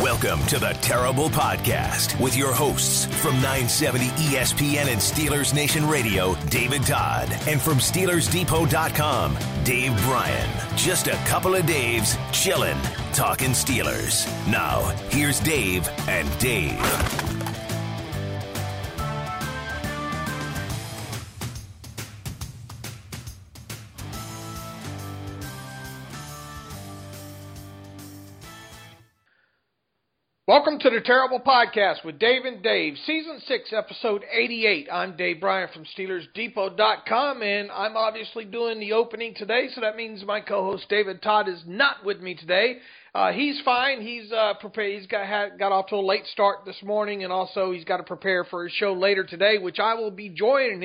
Welcome to the Terrible Podcast with your hosts from 970 ESPN and Steelers Nation Radio, David Todd, and from SteelersDepot.com, Dave Bryan. Just a couple of Daves chilling, talking Steelers. Now, here's Dave and Dave. Welcome to the Terrible Podcast with Dave and Dave, Season 6, Episode 88. I'm Dave Bryan from SteelersDepot.com, and I'm obviously doing the opening today, so that means my co-host David Todd is not with me today. He's fine. He's prepared. He's got off to a late start this morning, and also he's got to prepare for his show later today, which I will be joining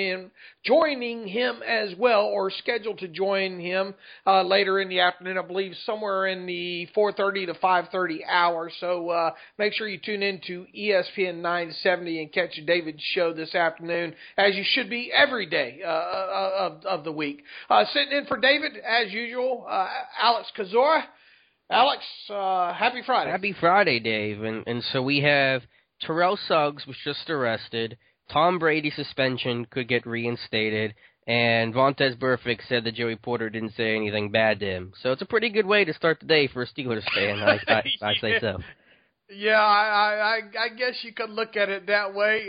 him as well, or scheduled to join him later in the afternoon. I believe somewhere in the 4:30 to 5:30 hour. So make sure you tune in to ESPN 970 and catch David's show this afternoon, as you should be every day of the week. Sitting in for David, as usual, Alex Kozora. Alex, happy Friday. Happy Friday, Dave. And so we have Terrell Suggs was just arrested. Tom Brady's suspension could get reinstated. And Vontaze Burfict said that Joey Porter didn't say anything bad to him. So it's a pretty good way to start the day for a Steelers fan. I say so. Yeah, I guess you could look at it that way.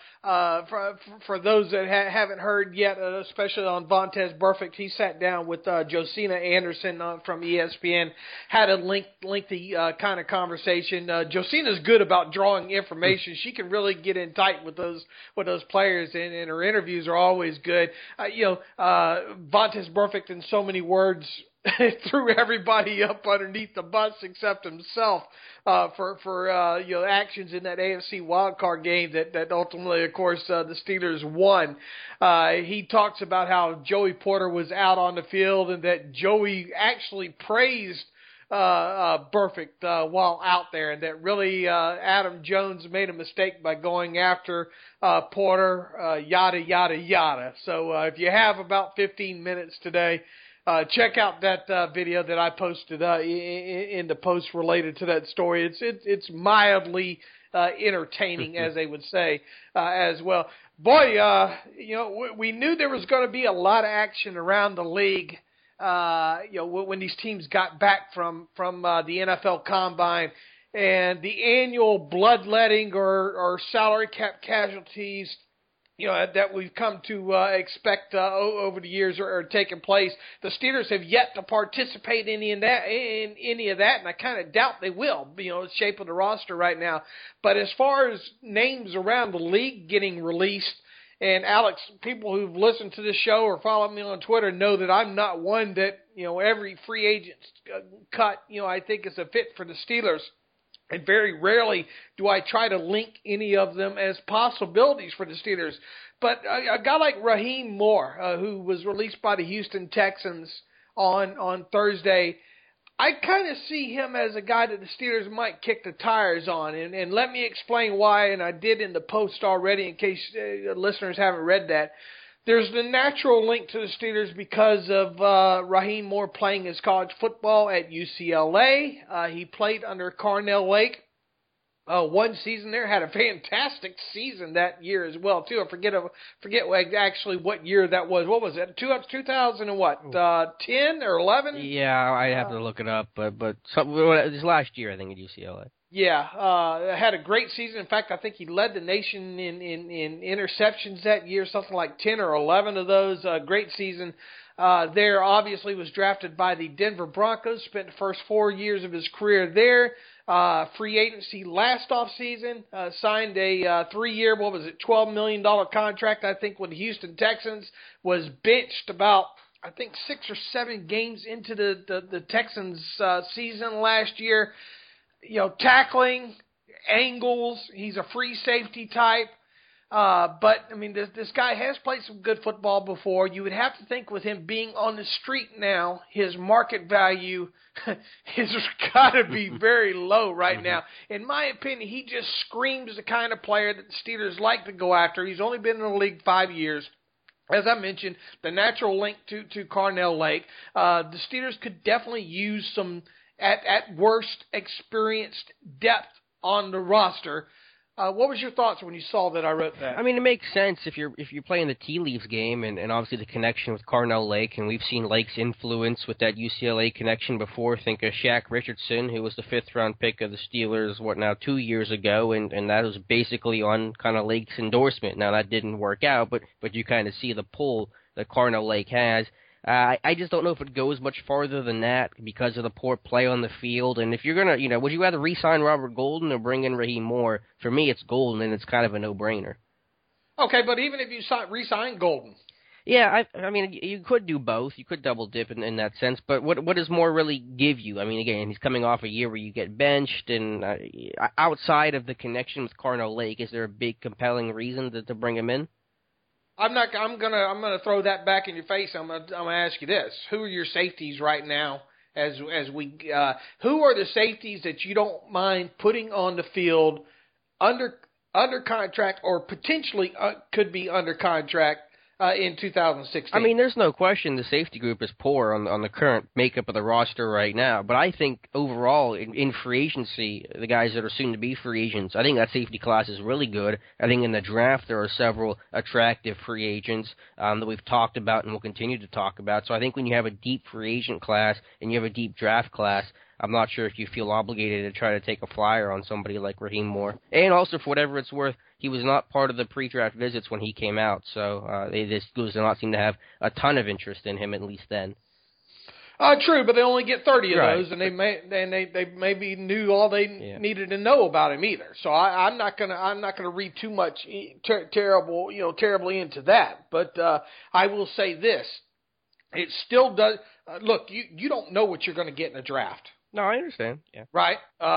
For those that haven't heard yet, especially on Vontaze Burfict, he sat down with Josina Anderson from ESPN, had a lengthy kind of conversation. Josina's good about drawing information. She can really get in tight with those players, and her interviews are always good. Vontaze Burfict, in so many words, threw everybody up underneath the bus except himself for actions in that AFC wildcard game that ultimately, of course, the Steelers won. He talks about how Joey Porter was out on the field and that Joey actually praised Burfict while out there, and that really Adam Jones made a mistake by going after Porter, yada, yada, yada. So if you have about 15 minutes today, check out that video that I posted in the post related to that story. It's mildly entertaining, as they would say, as well. Boy, we knew there was going to be a lot of action around the league. When these teams got back from the NFL Combine, and the annual bloodletting or salary cap casualties, that we've come to expect over the years are taking place. The Steelers have yet to participate in any of that, and I kind of doubt they will, the shape of the roster right now. But as far as names around the league getting released, and Alex, people who've listened to this show or follow me on Twitter know that I'm not one that, every free agent cut, I think is a fit for the Steelers. And very rarely do I try to link any of them as possibilities for the Steelers. But a guy like Raheem Moore, who was released by the Houston Texans on Thursday, I kind of see him as a guy that the Steelers might kick the tires on. And let me explain why, and I did in the post already in case listeners haven't read that. There's the natural link to the Steelers because of Raheem Moore playing his college football at UCLA. He played under Carnell Lake one season there, had a fantastic season that year as well, too. I forget actually what year that was. What was it? 2000 and what? 10 or 11? Yeah, I have to look it up, but it was last year, I think, at UCLA. Yeah, had a great season. In fact, I think he led the nation in interceptions that year, something like 10 or 11 of those. Great season. There, obviously, was drafted by the Denver Broncos, spent the first 4 years of his career there. Free agency last offseason, signed a 3-year, $12 million contract, I think, with the Houston Texans, was benched about, I think, 6 or 7 games into the Texans season last year. Tackling, angles, he's a free safety type. But, I mean, this guy has played some good football before. You would have to think with him being on the street now, his market value has got to be very low right now. In my opinion, he just screams the kind of player that the Steelers like to go after. He's only been in the league 5 years. As I mentioned, the natural link to Carnell Lake. The Steelers could definitely use some, at worst, experienced depth on the roster. What was your thoughts when you saw that I wrote that? I mean, it makes sense if you're playing the tea leaves game, and obviously the connection with Carnell Lake, and we've seen Lake's influence with that UCLA connection before. Think of Shaq Richardson, who was the 5th-round pick of the Steelers, 2 years ago, and that was basically on kind of Lake's endorsement. Now, that didn't work out, but you kind of see the pull that Carnell Lake has. I just don't know if it goes much farther than that because of the poor play on the field. And if you're going to, would you rather re-sign Robert Golden or bring in Raheem Moore? For me, it's Golden, and it's kind of a no-brainer. Okay, but even if you re-sign Golden. Yeah, I mean, you could do both. You could double dip in that sense. But what does Moore really give you? I mean, again, he's coming off a year where you get benched, and outside of the connection with Carnell Lake, is there a big compelling reason to bring him in? I'm gonna throw that back in your face. I'm gonna ask you this: who are your safeties right now? Who are the safeties that you don't mind putting on the field under contract or potentially could be under contract in 2016? I mean, there's no question the safety group is poor on the current makeup of the roster right now. But I think overall, in free agency, the guys that are soon to be free agents, I think that safety class is really good. I think in the draft there are several attractive free agents that we've talked about and will continue to talk about. So I think when you have a deep free agent class and you have a deep draft class, I'm not sure if you feel obligated to try to take a flyer on somebody like Raheem Moore. And also, for whatever it's worth, he was not part of the pre-draft visits when he came out, so the Steelers do not seem to have a ton of interest in him, at least then. True, but they only get 30 of right. those, and they maybe knew all they needed to know about him either. So I'm not gonna read too much terribly into that. But I will say this: it still does. Look, you don't know what you're going to get in a draft. No, I understand. Yeah. Right.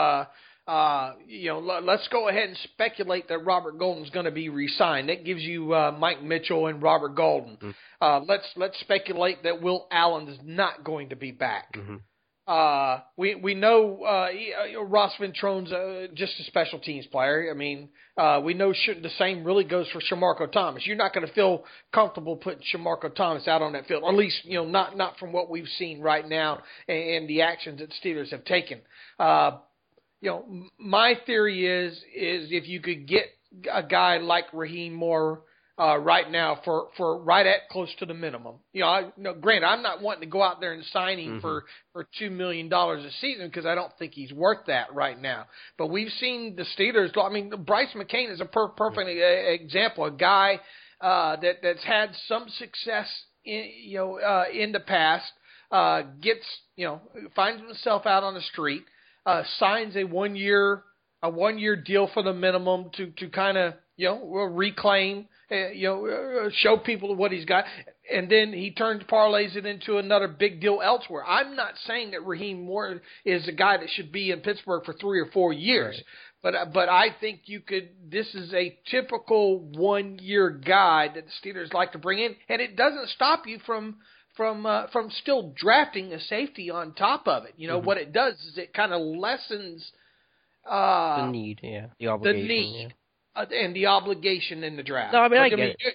Let's go ahead and speculate that Robert Golden's going to be re-signed. That gives you Mike Mitchell and Robert Golden. Mm-hmm. Let's speculate that Will Allen is not going to be back. Mm-hmm. We know Ross Ventrone's just a special teams player. I mean, we know the same really goes for Shamarko Thomas. You're not going to feel comfortable putting Shamarko Thomas out on that field, or at least not from what we've seen right now and the actions that the Steelers have taken. My theory is if you could get a guy like Raheem Moore right now for right at close to the minimum. Granted, I'm not wanting to go out there and sign him for $2 million a season because I don't think he's worth that right now. But we've seen the Steelers. I mean, Bryce McCain is a perfect example, a guy that's had some success in the past. Finds himself out on the street. Signs a one year deal for the minimum to kind of reclaim, show people what he's got, and then he parlays it into another big deal elsewhere. I'm not saying that Raheem Moore is a guy that should be in Pittsburgh for 3 or 4 years, right. But I think you could. This is a typical 1 year guy that the Steelers like to bring in, and it doesn't stop you from still drafting a safety on top of it. What it does is it kind of lessens the need, the obligation, and the obligation in the draft. No, I mean, I get it.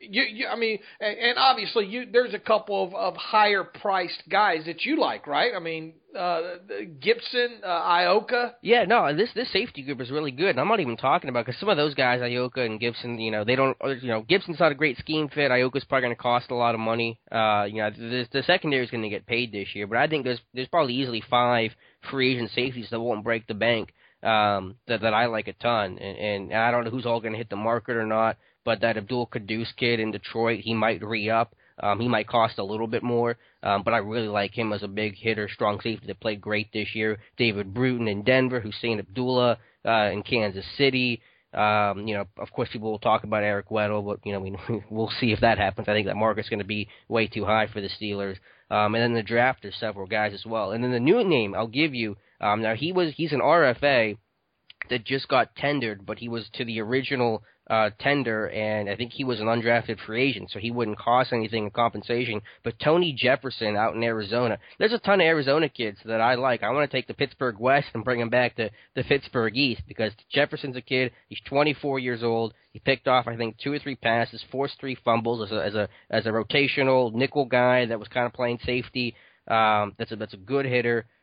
And obviously, there's a couple of higher priced guys that you like, right? I mean, Gibson, Ioka. Yeah, no, this safety group is really good. And I'm not even talking about because some of those guys, Ioka and Gibson, they don't, Gibson's not a great scheme fit. Ioka's probably going to cost a lot of money. The secondary is going to get paid this year, but I think there's probably easily 5 free agent safeties that won't break the bank that I like a ton. And I don't know who's all going to hit the market or not. But that Abdul Quddus kid in Detroit, he might re-up. He might cost a little bit more, but I really like him as a big hitter, strong safety that played great this year. David Bruton in Denver, Hussein Abdullah in Kansas City. Of course, people will talk about Eric Weddle, but we'll see if that happens. I think that market's going to be way too high for the Steelers. And then the draft, there's several guys as well. And then the new name I'll give you. Now he's an RFA that just got tendered, but he was to the original tender, and I think he was an undrafted free agent, so he wouldn't cost anything in compensation. But Tony Jefferson out in Arizona, there's a ton of Arizona kids that I like. I want to take the Pittsburgh West and bring him back to the Pittsburgh East because Jefferson's a kid. He's 24 years old. He picked off, I think, 2 or 3 passes, forced 3 fumbles as a rotational nickel guy that was kind of playing safety. That's a good hitter.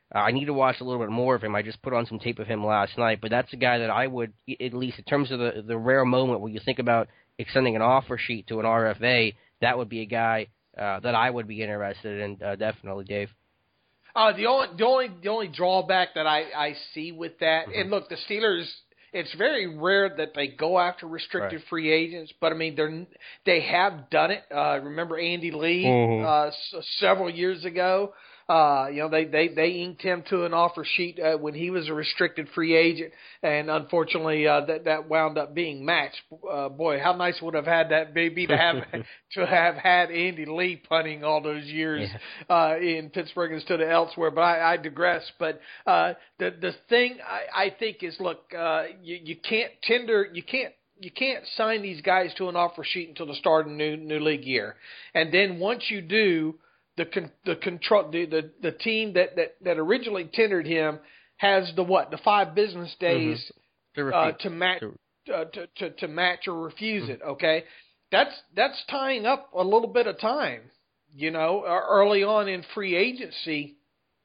I need to watch a little bit more of him. I just put on some tape of him last night, but that's a guy that I would, at least in terms of the rare moment where you think about extending an offer sheet to an RFA, that would be a guy that I would be interested in, definitely, Dave. The only drawback that I see with that, and look, the Steelers, it's very rare that they go after restricted free agents, but I mean they have done it. Remember Andy Lee several years ago? They inked him to an offer sheet when he was a restricted free agent, and unfortunately that wound up being matched. Boy, how nice would have had that be to have had Andy Lee punting all those years in Pittsburgh instead of elsewhere. But I digress. But the thing I think is, look, you can't sign these guys to an offer sheet until the start of the new league year, and then once you do, the team that originally tendered him has the 5 business days to match or refuse it. Okay, that's tying up a little bit of time, early on in free agency.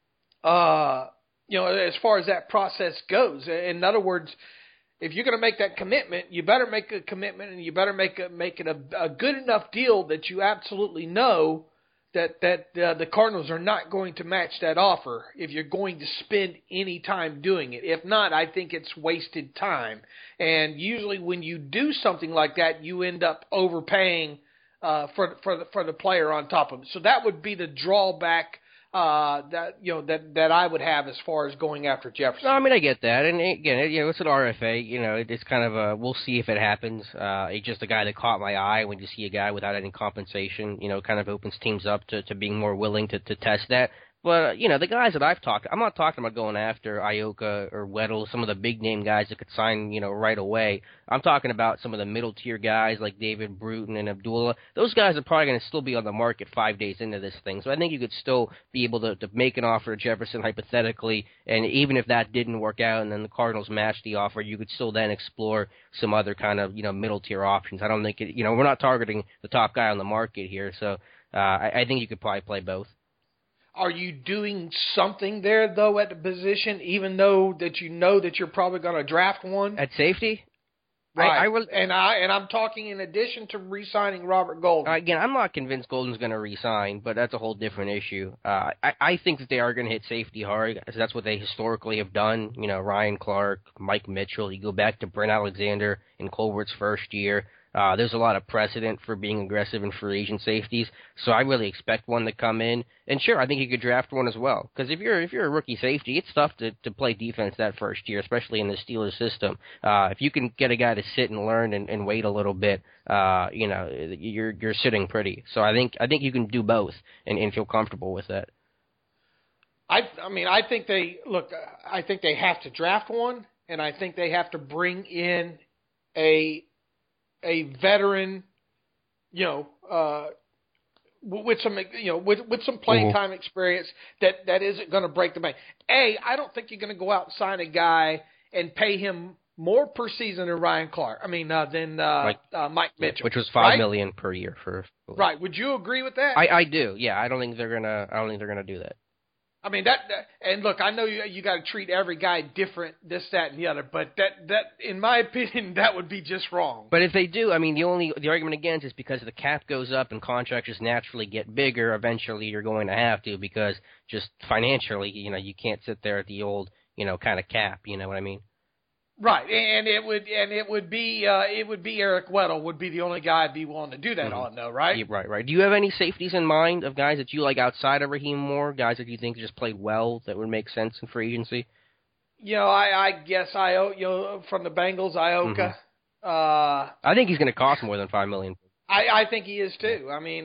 As far as that process goes. In other words, if you're going to make that commitment, you better make a commitment, and you better make it a good enough deal that you absolutely know that the Cardinals are not going to match that offer if you're going to spend any time doing it. If not, I think it's wasted time. And usually when you do something like that, you end up overpaying for the player on top of it. So that would be the drawback that I would have as far as going after Jefferson. No, I mean, I get that, and again, it's an RFA. It's kind of we'll see if it happens. It's just a guy that caught my eye when you see a guy without any compensation. Kind of opens teams up to being more willing to test that. But, the guys that I've talked, I'm not talking about going after Ioka or Weddle, some of the big-name guys that could sign, right away. I'm talking about some of the middle-tier guys like David Bruton and Abdullah. Those guys are probably going to still be on the market 5 days into this thing. So I think you could still be able to make an offer to Jefferson hypothetically, and even if that didn't work out and then the Cardinals matched the offer, you could still then explore some other kind of, middle-tier options. I don't think we're not targeting the top guy on the market here, so I think you could probably play both. Are you doing something there, though, at the position, even though that you're probably going to draft one? At safety? Right. And I'm talking in addition to re-signing Robert Golden. Again, I'm not convinced Golden's going to re-sign, but that's a whole different issue. I think that they are going to hit safety hard, because that's what they historically have done. Ryan Clark, Mike Mitchell. You go back to Brent Alexander in Colbert's first year. There's a lot of precedent for being aggressive in free agent safeties, so I really expect one to come in. And sure, I think you could draft one as well, because if you're a rookie safety, it's tough to play defense that first year, especially in the Steelers system. If you can get a guy to sit and learn and wait a little bit, you're sitting pretty. So I think you can do both and feel comfortable with that. I think they have to draft one, and I think they have to bring in a veteran, with some playing time experience that isn't going to break the bank. I don't think you're going to go out and sign a guy and pay him more per season than Ryan Clark. Than Mike Mitchell, which was $5 million per year for. Right. Would you agree with that? I do. Yeah. I don't think they're gonna do that. And look, I know you got to treat every guy different, this, that, and the other, but that, in my opinion, that would be just wrong. But if they do, the argument against is because the cap goes up and contracts just naturally get bigger. Eventually, you're going to have to, because just financially, you can't sit there at the old, kind of cap. You know what I mean? Right, and it would be Eric Weddle would be the only guy I'd be willing to do that on, though, right? Yeah, right. Do you have any safeties in mind of guys that you like outside of Raheem Moore, guys that you think just played well that would make sense in free agency? I guess from the Bengals, Ioka. I think he's going to cost more than $5 million. I think he is too.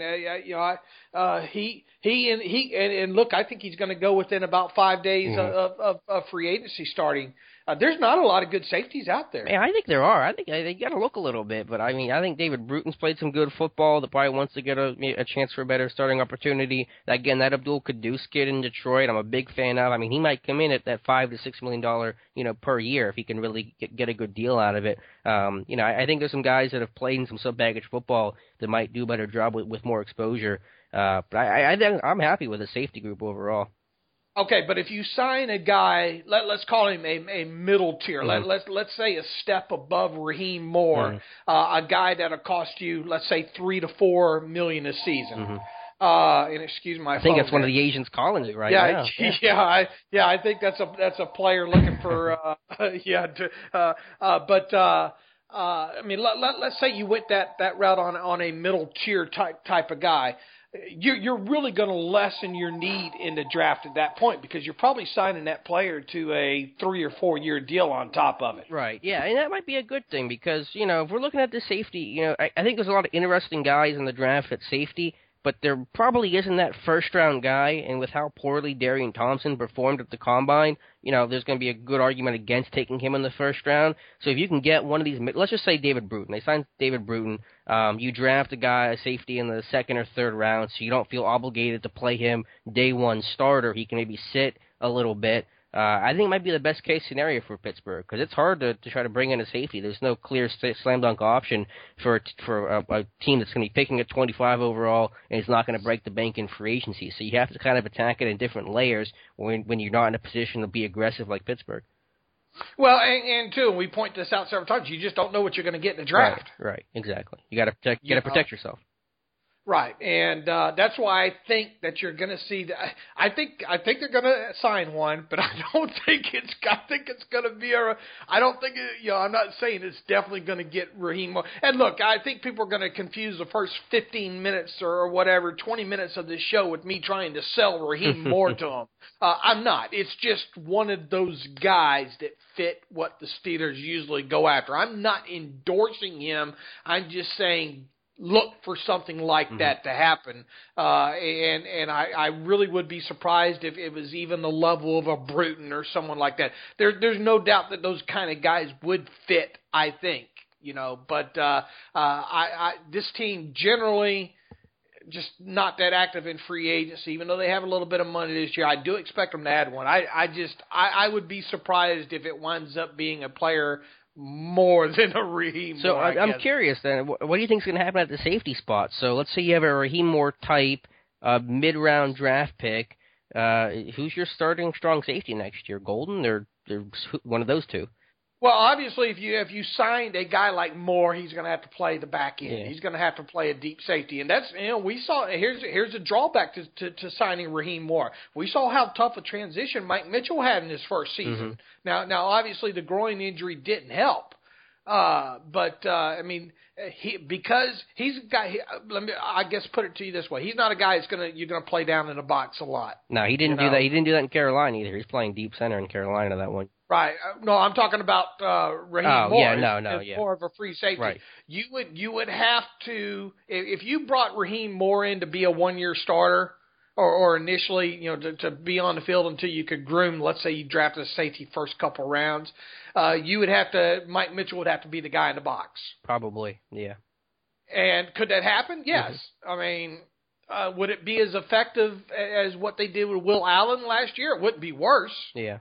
Look, I think he's going to go within about 5 days of free agency starting. There's not a lot of good safeties out there. Man, I think there are. I think they got to look a little bit, but I think David Bruton's played some good football. That probably wants to get a chance for a better starting opportunity. Again, that Abdul Quddus kid in Detroit, I'm a big fan of. He might come in at that $5 to $6 million, per year if he can really get a good deal out of it. I think there's some guys that have played in some sub-baggage football that might do a better job with more exposure. But I'm happy with the safety group overall. Okay, but if you sign a guy, let's call him a middle tier. Mm-hmm. Let's say a step above Raheem Moore, a guy that'll cost you, let's say, $3 to $4 million a season. Mm-hmm. And excuse my. I think that's one of the agents calling you right now. I think that's a player looking for I mean, let's say you went that route on a middle tier type of guy. You're really going to lessen your need in the draft at that point because you're probably signing that player to a 3 or 4 year deal on top of it. Right, yeah, and that might be a good thing because, if we're looking at the safety, I think there's a lot of interesting guys in the draft at safety, but there probably isn't that first-round guy, and with how poorly Darian Thompson performed at the Combine, there's going to be a good argument against taking him in the first round. So if you can get one of these, let's just say David Bruton. They signed David Bruton. You draft a safety in the second or third round, so you don't feel obligated to play him day one starter. He can maybe sit a little bit. I think it might be the best case scenario for Pittsburgh because it's hard to try to bring in a safety. There's no clear slam dunk option for a team that's going to be picking at 25 overall and it's not going to break the bank in free agency. So you have to kind of attack it in different layers when you're not in a position to be aggressive like Pittsburgh. Well, and too, we point this out several times. You just don't know what you're going to get in the draft. Right, exactly. You got to protect yourself. Right, and that's why I think that you're going to see. I think they're going to sign one, but I don't think it's. I think it's going to be a. I don't think I'm not saying it's definitely going to get Raheem Moore. And look, I think people are going to confuse the first 15 minutes or whatever, 20 minutes of this show with me trying to sell Raheem Moore to them. I'm not. It's just one of those guys that fit what the Steelers usually go after. I'm not endorsing him. I'm just saying, look for something like that to happen, and I really would be surprised if it was even the level of a Bruton or someone like that. There's no doubt that those kind of guys would fit, I think, but this team generally just not that active in free agency, even though they have a little bit of money this year. I do expect them to add one. I would be surprised if it winds up being a player more than a Raheem Moore. So I'm curious then, what do you think is going to happen at the safety spot? So let's say you have a Raheem Moore type mid-round draft pick. Who's your starting strong safety next year? Golden or one of those two? Well, obviously, if you signed a guy like Moore, he's going to have to play the back end. Yeah. He's going to have to play a deep safety, and that's we saw. Here's a drawback to signing Raheem Moore. We saw how tough a transition Mike Mitchell had in his first season. Now, obviously, the groin injury didn't help, but I mean, because he's got. Let me, I guess, put it to you this way: he's not a guy you're gonna play down in the box a lot. No, he didn't do that. He didn't do that in Carolina either. He's playing deep center in Carolina that one. Right. No, I'm talking about Raheem Moore. Yeah, more of a free safety. Right. You would have to, if you brought Raheem Moore in to be a 1-year starter, or initially, to be on the field until you could groom. Let's say you drafted a safety first couple rounds, you would have to. Mike Mitchell would have to be the guy in the box. Probably, yeah. And could that happen? Yes. I mean, would it be as effective as what they did with Will Allen last year? It wouldn't be worse. Yeah.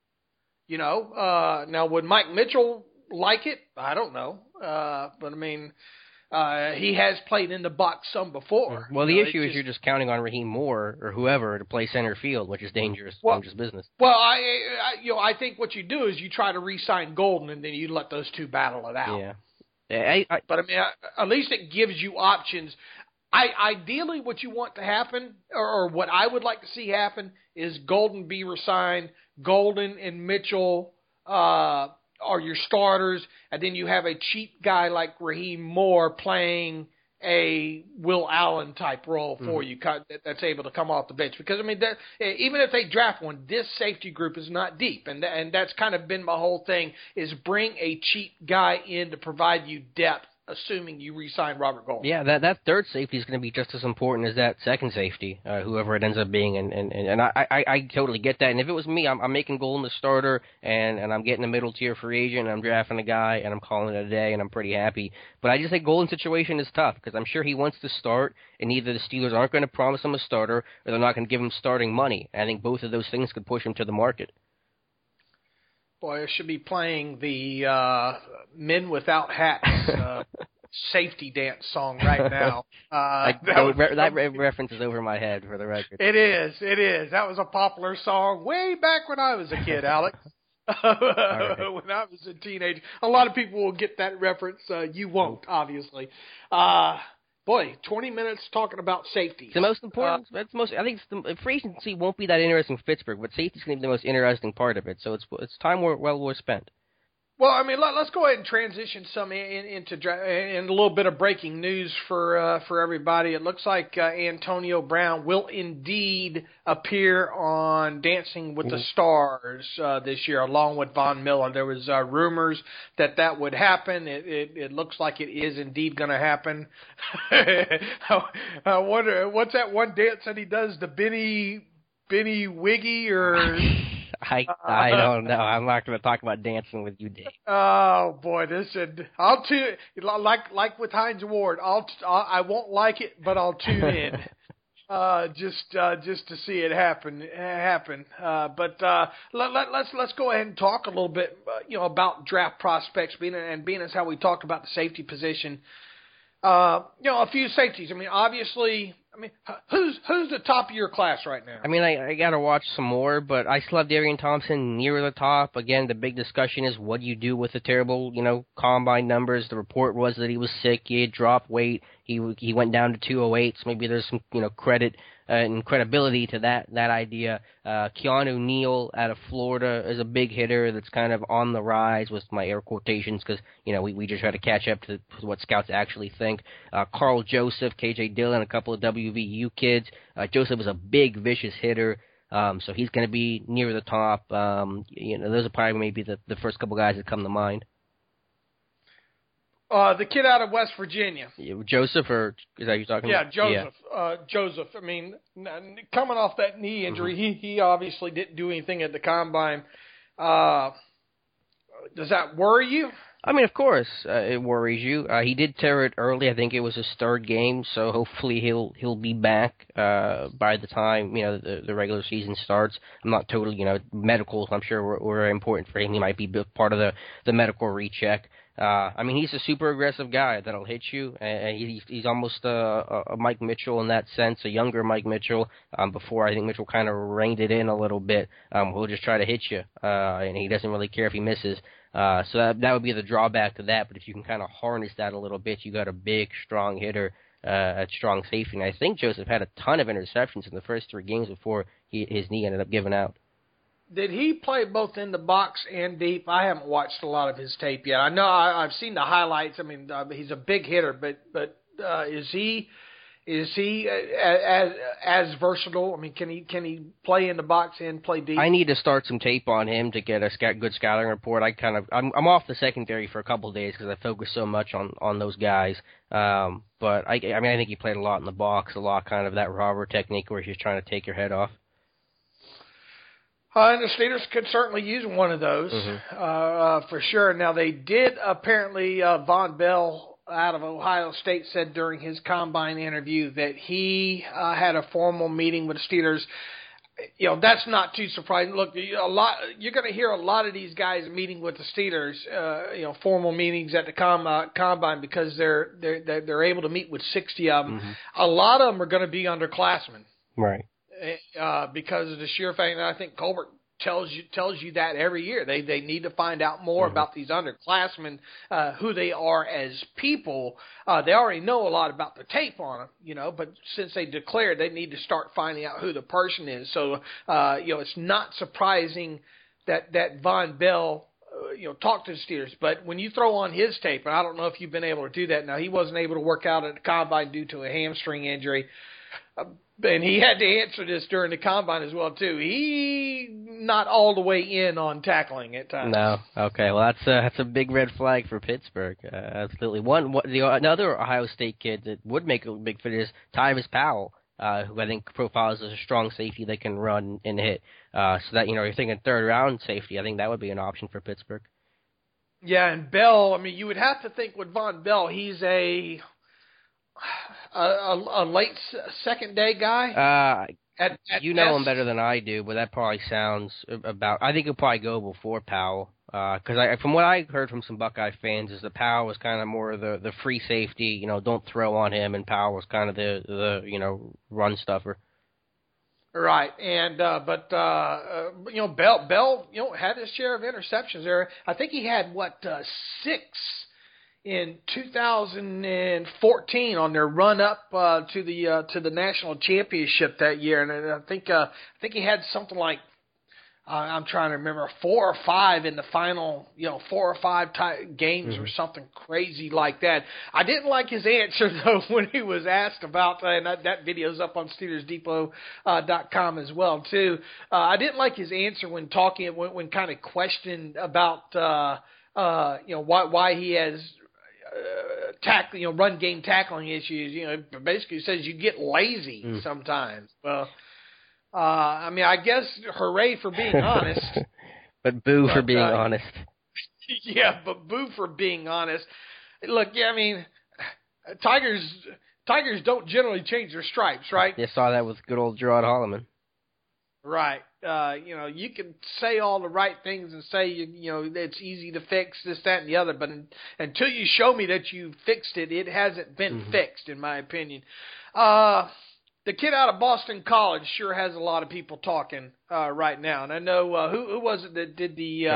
Now would Mike Mitchell like it? I don't know. But I mean, he has played in the box some before. Well, the issue is you're just counting on Raheem Moore or whoever to play center field, which is dangerous business. Well, I think what you do is you try to re-sign Golden and then you let those two battle it out. Yeah. But I mean, at least it gives you options. Ideally, what you want to happen, or what I would like to see happen, is Golden be re-signed. Golden and Mitchell are your starters, and then you have a cheap guy like Raheem Moore playing a Will Allen type role for you that's able to come off the bench. Because I mean, even if they draft one, this safety group is not deep, and that's kind of been my whole thing: is bring a cheap guy in to provide you depth, assuming you re-sign Robert Golden. Yeah, that third safety is going to be just as important as that second safety, whoever it ends up being, and I totally get that. And if it was me, I'm making Golden the starter, and I'm getting a middle tier free agent, and I'm drafting a guy, and I'm calling it a day, and I'm pretty happy. But I just think Golden's situation is tough, because I'm sure he wants to start, and either the Steelers aren't going to promise him a starter, or they're not going to give him starting money. And I think both of those things could push him to the market. Boy, I should be playing the Men Without Hats safety dance song right now. That reference is over my head, for the record. It is. That was a popular song way back when I was a kid, Alex. Right. When I was a teenager. A lot of people will get that reference. You won't, obviously. Boy, 20 minutes talking about safety. The most important. That's most. I think free agency won't be that interesting for Pittsburgh, but safety's going to be the most interesting part of it. So it's time well worth spent. Well, I mean, let's go ahead and transition some into a little bit of breaking news for everybody. It looks like Antonio Brown will indeed appear on Dancing with the Stars this year, along with Von Miller. There was rumors that would happen. It looks like it is indeed going to happen. I wonder what's that one dance that he does, the Benny Wiggy or. I don't know. I'm not going to talk about dancing with you, Dave. Oh boy, I'll tune like with Hines Ward. I won't like it, but I'll tune in just to see it happen. But let's go ahead and talk a little bit, about draft prospects being as how we talked about the safety position. A few safeties. I mean, obviously. I mean, who's the top of your class right now? I mean, I got to watch some more, but I still have Darian Thompson near the top. Again, the big discussion is what do you do with the terrible, combine numbers. The report was that he was sick. He had dropped weight. He went down to 208, so maybe there's some, credit and credibility to that idea. Keanu Neal out of Florida is a big hitter that's kind of on the rise with my air quotations because, we just try to catch up to what scouts actually think. Carl Joseph, KJ Dillon, a couple of WVU kids. Joseph is a big, vicious hitter. So he's going to be near the top. Those are probably maybe the first couple guys that come to mind. The kid out of West Virginia. Joseph, or is that what you're talking about? Joseph. Yeah. Joseph. I mean, coming off that knee injury, he obviously didn't do anything at the combine. Does that worry you? I mean, of course, it worries you. He did tear it early. I think it was his third game, so hopefully he'll be back by the time the regular season starts. I'm not totally medicals. I'm sure were very important for him. He might be part of the medical recheck. I mean, he's a super aggressive guy that'll hit you, and he's almost a Mike Mitchell in that sense, a younger Mike Mitchell. Before I think Mitchell kind of reined it in a little bit. He'll just try to hit you, and he doesn't really care if he misses. So that would be the drawback to that. But if you can kind of harness that a little bit, you got a big, strong hitter at strong safety. And I think Joseph had a ton of interceptions in the first 3 games before his knee ended up giving out. Did he play both in the box and deep? I haven't watched a lot of his tape yet. I know I've seen the highlights. I mean, he's a big hitter, but is he as versatile? I mean, can he play in the box and play deep? I need to start some tape on him to get a good scouting report. I'm off the secondary for a couple of days because I focus so much on those guys. But I think he played a lot in the box, a lot kind of that robber technique where he's trying to take your head off. And the Steelers could certainly use one of those, for sure. Now, they did apparently, Von Bell out of Ohio State said during his combine interview that he had a formal meeting with the Steelers. That's not too surprising. Look, you're going to hear a lot of these guys meeting with the Steelers, formal meetings at the combine because they're able to meet with 60 of them. Mm-hmm. A lot of them are going to be underclassmen. Right. Because of the sheer fact that I think Colbert tells you that every year. They need to find out more about these underclassmen, who they are as people. They already know a lot about the tape on them, but since they declared, they need to start finding out who the person is. So, it's not surprising that Von Bell talk to the Steelers. But when you throw on his tape, and I don't know if you've been able to do that. Now, he wasn't able to work out at the combine due to a hamstring injury. And he had to answer this during the combine as well, too. He not all the way in on tackling at times. No. Okay. Well, that's a big red flag for Pittsburgh. Absolutely. Another Ohio State kid that would make a big fit is Tyvis Powell, who I think profiles as a strong safety that can run and hit. So that, you're thinking third round safety, I think that would be an option for Pittsburgh. Yeah, and Bell, I mean, you would have to think with Von Bell, he's a late second day guy? You know him better than I do, but that probably sounds about. I think he'll probably go before Powell. Because from what I heard from some Buckeye fans is that Powell was kind of more the free safety, don't throw on him, and Powell was kind of the run stuffer. Right, and but Bell had his share of interceptions there. I think he had 6 in 2014 on their run up to the national championship that year, and I think he had something like I'm trying to remember 4 or 5 in the final 4 or 5 games or something crazy like that. I didn't like his answer though when he was asked about, and that video's up on SteelersDepot.com as well too. I didn't like his answer when talking when kind of questioned about why he has run game tackling issues. Basically says you get lazy sometimes. Well, I guess hooray for being honest. but boo for being honest. Yeah, but boo for being honest. Look, Tigers don't generally change their stripes, right? You saw that with good old Gerard Holloman. Right. You can say all the right things and say, it's easy to fix this, that, and the other, but until you show me that you fixed it, it hasn't been fixed, in my opinion. The kid out of Boston College sure has a lot of people talking right now, and I know who was it that did the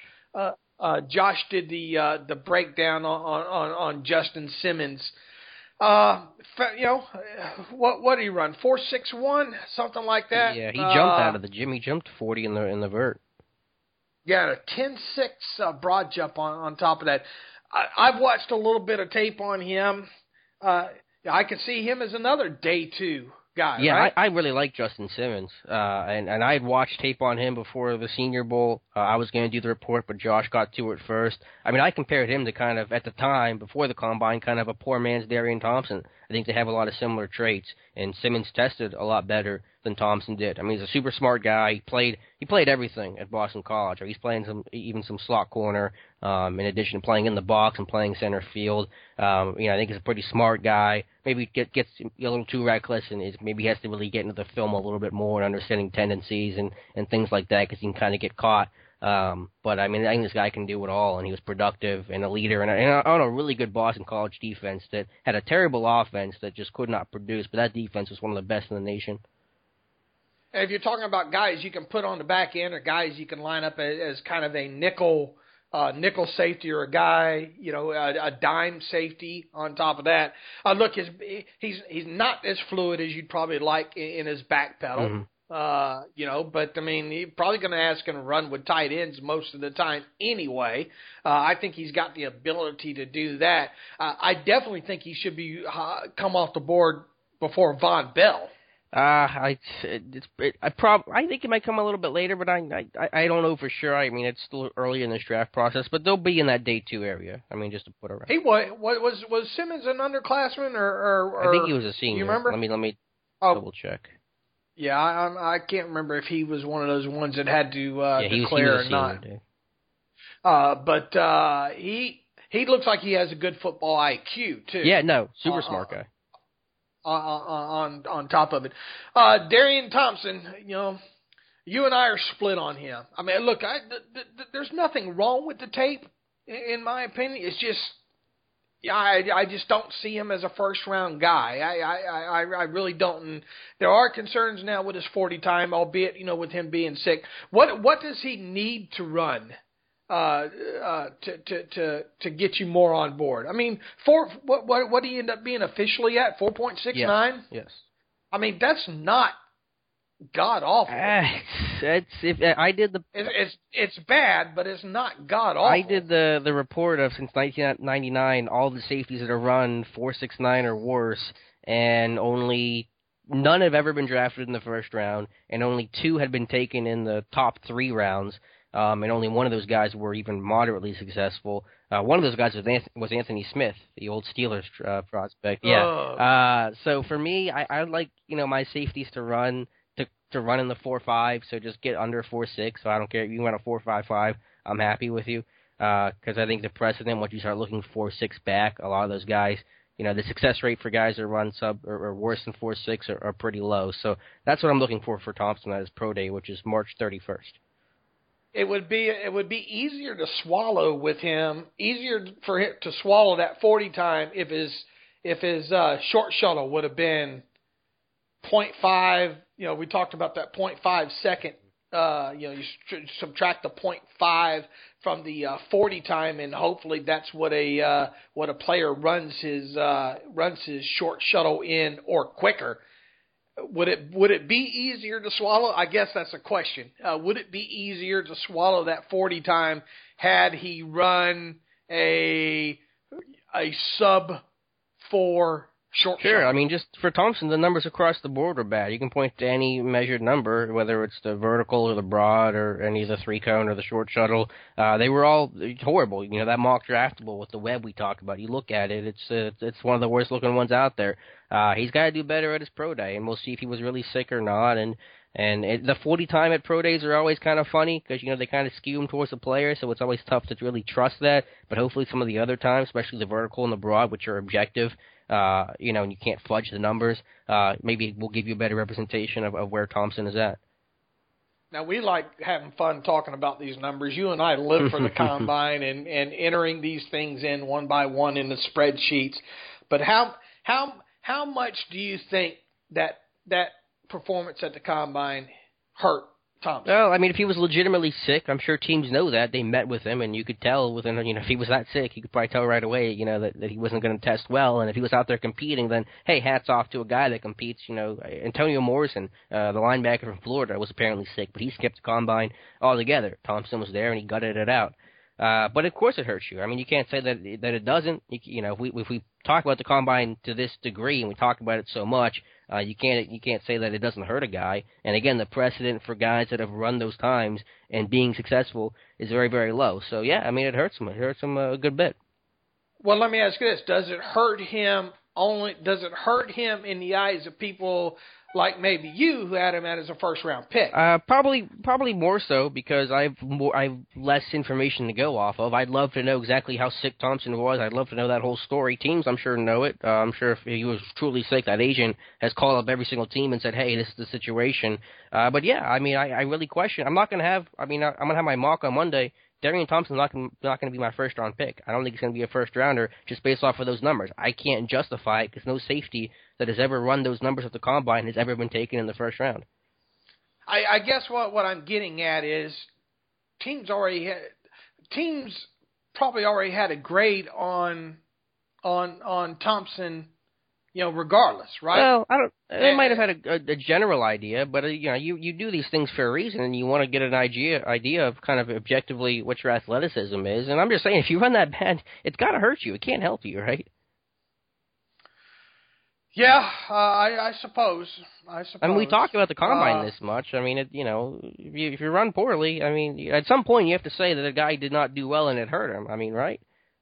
Josh did the breakdown on Justin Simmons. What did he run? 4.61, something like that. Yeah, he jumped out of the gym. He jumped 40 in the vert. Yeah, a 10.6 broad jump on top of that. I've watched a little bit of tape on him. I could see him as another day 2 guy. Yeah, right? I really like Justin Simmons, and I had watched tape on him before the Senior Bowl. I was going to do the report, but Josh got to it first. I compared him to kind of, at the time, before the Combine, kind of a poor man's Darian Thompson. I think they have a lot of similar traits, and Simmons tested a lot better than Thompson did. He's a super smart guy. He played everything at Boston College. He's playing even some slot corner, in addition to playing in the box and playing center field. I think he's a pretty smart guy. Maybe gets a little too reckless, and maybe has to really get into the film a little bit more and understanding tendencies and things like that, because he can kind of get caught. But I think this guy can do it all, and he was productive and a leader, and on a really good Boston College defense that had a terrible offense that just could not produce, but that defense was one of the best in the nation. And if you're talking about guys you can put on the back end, or guys you can line up as kind of a nickel safety, or a guy, a dime safety on top of that. Look, he's not as fluid as you'd probably like in his back pedal. But he's probably going to ask him to run with tight ends most of the time anyway. I think he's got the ability to do that. I definitely think he should be come off the board before Von Bell. I think it might come a little bit later, but I don't know for sure. It's still early in this draft process, but they'll be in that day 2 area. Just to put around. Hey, was Simmons an underclassman or I think he was a senior. You remember? Let me double check. Yeah, I can't remember if he was one of those ones that had to declare or not. But he looks like he has a good football IQ too. Yeah, no, super smart guy. On top of it, Darian Thompson, you and I are split on him. Look, there's nothing wrong with the tape, in my opinion. It's just, I just don't see him as a first-round guy. I really don't. And there are concerns now with his 40 time, albeit, with him being sick. What does he need to run to get you more on board? What do you end up being officially at? 4.69? Yes. That's not god awful. It's bad, but it's not god awful. I did the report of since 1999 all the safeties that have run 4.69 or worse, and none have ever been drafted in the first round, and only 2 had been taken in the top 3 rounds. And only one of those guys were even moderately successful. One of those guys was Anthony Smith, the old Steelers prospect. Yeah. Oh. So for me, I like my safeties to run in the 4.5. So just get under 4.6. So I don't care if you run a 4.55. I'm happy with you because I think the precedent once you start looking 4.6 back, a lot of those guys. The success rate for guys that run sub or worse than 4.6 are pretty low. So that's what I'm looking for Thompson at his pro day, which is March 31st. It would be easier to swallow with him, easier for him to swallow that 40 time if his short shuttle would have been 0.5. We talked about that 0.5 second. You subtract the 0.5 from the 40 time, and hopefully that's what a player runs his short shuttle in or quicker. Would it be easier to swallow? I guess that's a question. Would it be easier to swallow that 40 time had he run a sub 4 short Sure. shuttle? I mean, just for Thompson, the numbers across the board are bad. You can point to any measured number, whether it's the vertical or the broad or any of the 3-cone or the short shuttle. They were all horrible. That mock draftable with the web we talked about. You look at it, it's one of the worst looking ones out there. He's got to do better at his pro day, and we'll see if he was really sick or not. And the 40 time at pro days are always kind of funny because, they kind of skew them towards the player, so it's always tough to really trust that. But hopefully some of the other times, especially the vertical and the broad, which are objective, and you can't fudge the numbers, maybe we'll give you a better representation of where Thompson is at. Now, we like having fun talking about these numbers. You and I live for the combine and entering these things in one by one in the spreadsheets. But how much do you think that performance at the combine hurt Thompson? Well, I mean, if he was legitimately sick, I'm sure teams know that. They met with him, and you could tell within, if he was that sick, you could probably tell right away, that he wasn't going to test well. And if he was out there competing, then, hey, hats off to a guy that competes. Antonio Morrison, the linebacker from Florida, was apparently sick, but he skipped the combine altogether. Thompson was there, and he gutted it out. But of course it hurts you. I mean, you can't say that it doesn't. If we talk about the combine to this degree and we talk about it so much, you can't say that it doesn't hurt a guy. And again, the precedent for guys that have run those times and being successful is very, very low. So yeah, I mean, it hurts him. It hurts him a good bit. Well, let me ask you this: Does it hurt him in the eyes of people like maybe you, who had him as a first-round pick? Probably more so because I've less information to go off of. I'd love to know exactly how sick Thompson was. I'd love to know that whole story. Teams, I'm sure, know it. I'm sure if he was truly sick, that agent has called up every single team and said, hey, this is the situation. But yeah, I mean, I really question. I'm going to have my mock on Monday. Darian Thompson's not going to be my first-round pick. I don't think he's going to be a first-rounder just based off of those numbers. I can't justify it because no safety that has ever run those numbers at the combine has ever been taken in the first round. I guess what I'm getting at is teams probably already had a grade on Thompson, regardless, right? Well, they might have had a general idea, but you do these things for a reason, and you want to get an idea of kind of objectively what your athleticism is. And I'm just saying, if you run that bad, it's got to hurt you. It can't help you, right? Yeah, I suppose. I mean, we talk about the combine this much. I mean, if you run poorly, I mean, at some point you have to say that a guy did not do well and it hurt him. I mean, right?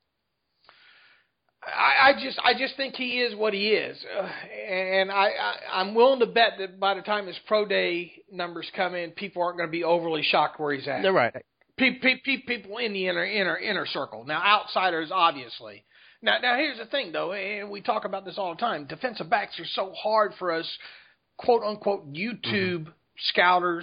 I just think he is what he is, and I'm willing to bet that by the time his pro day numbers come in, people aren't going to be overly shocked where he's at. They're right. People in the inner circle. Now, outsiders, obviously. Now here's the thing, though, and we talk about this all the time. Defensive backs are so hard for us, quote unquote, YouTube scouters